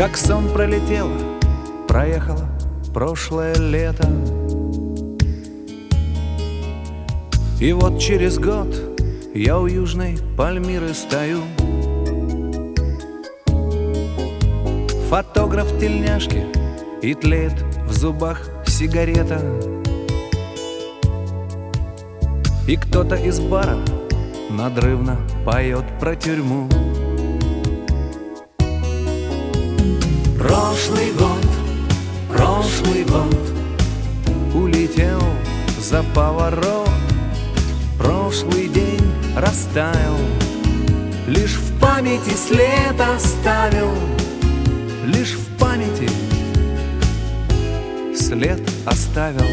Как сон пролетело, проехало прошлое лето. И вот через год я у южной Пальмиры стою. Фотограф тельняшки, и тлеет в зубах сигарета. И кто-то из бара надрывно поет про тюрьму. Прошлый год улетел за поворот. Прошлый день растаял, лишь в памяти след оставил. Лишь в памяти след оставил.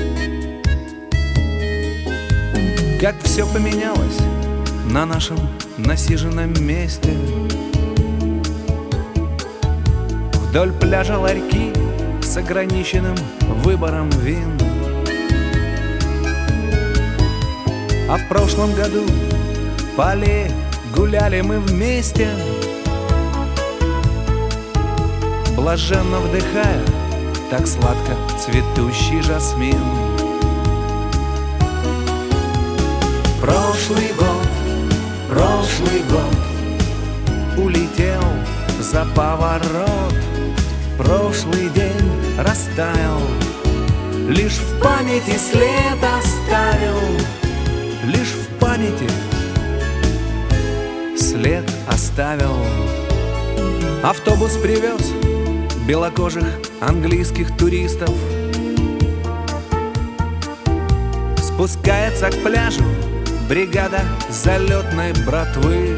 Как все поменялось на нашем насиженном месте. Вдоль пляжа ларьки с ограниченным выбором вин. А в прошлом году по аллее гуляли мы вместе, блаженно вдыхая так сладко цветущий жасмин. Прошлый год улетел за поворот. Прошлый день растаял, лишь в памяти след оставил. Лишь в памяти след оставил. Автобус привез белокожих английских туристов. Спускается к пляжу бригада залетной братвы.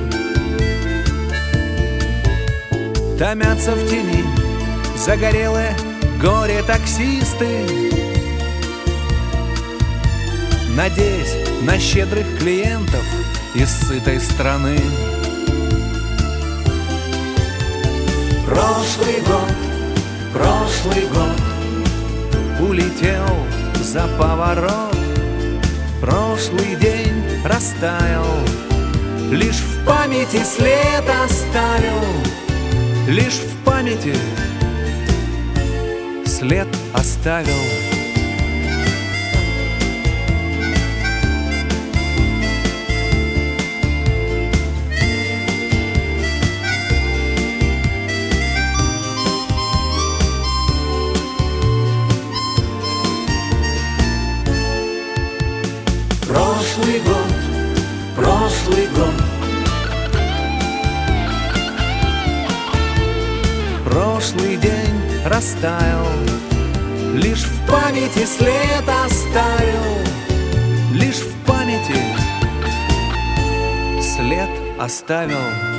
Томятся в тени загорелые горе-таксисты, надеясь на щедрых клиентов из сытой страны. Прошлый год улетел за поворот. Прошлый день растаял, лишь в памяти след оставил. Лишь в памяти след оставил. Прошлый год прошлый день растаял, лишь в памяти след оставил. Лишь в памяти след оставил.